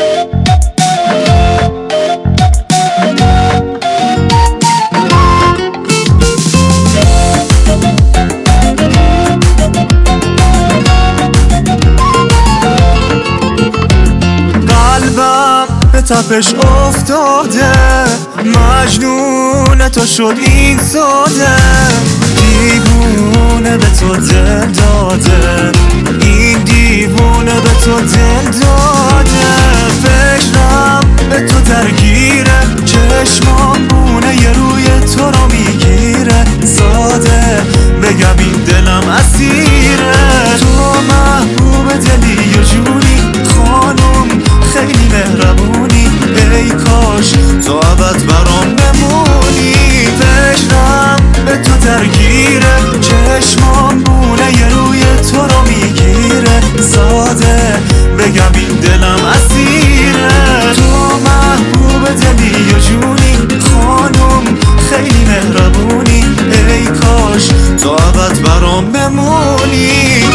تپش افتاده، مجنون تو شد این ساده، دیوونه به تو دل داده، این دیوونه به تو دل داده. فکرم به تو درگیره، چشمام بونه یه روی تو رو میگیره. ساده بگم این دلم اسیره، تو محبوب دلی یه جوری خانم، خیلی مهربونی. ای کاش تو ابد برام بمونی. فکرم به تو درگیره، چشمام بونه یه روی تو رو میگیره. ساده بگم این دلم اسیره، تو محبوب دلی یه جونی خانم، خیلی مهربونی. ای کاش تو ابد برام بمونی.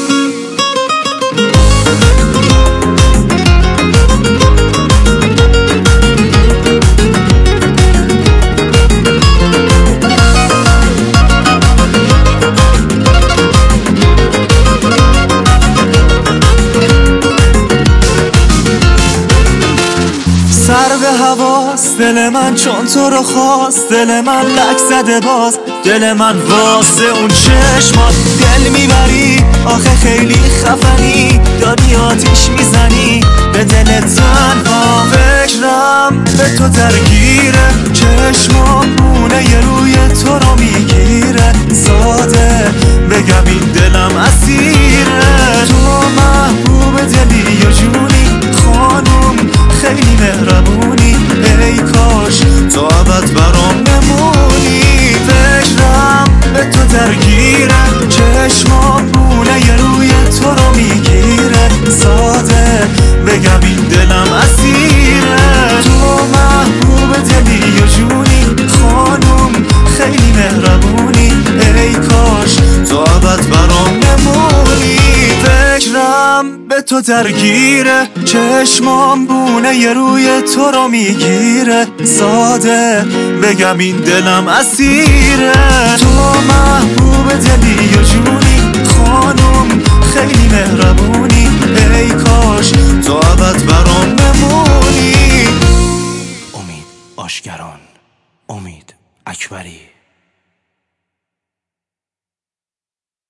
سر به حواس دل من چون تو رو خواست، دل من لک زده باز، دل من واسه اون چشمات دل میبری. آخه خیلی خفنی، داری آتیش میزنی به دل تنها. فکرم به تو درگیره، چشمام بونه یه روی تو رو میگیره. ساده بگم این دلم اسیره، تو محبوب دلی یه جونی خانم، خیلی مهربونی. ای کاش تو ابد برام بمونی. فکرم به تو درگیره، چشمام بونه یه روی تو رو میگیره. ساده بگم این دلم اسیره، تو محبوب دلی یه جونی خانم، خیلی مهربونی. ای کاش تو ابد برام بمونی. فکرم به تو درگیره، چشمام بونه یه روی تو رو میگیره. ساده بگم این دلم اسیره، تو محبوب دلی یه جونی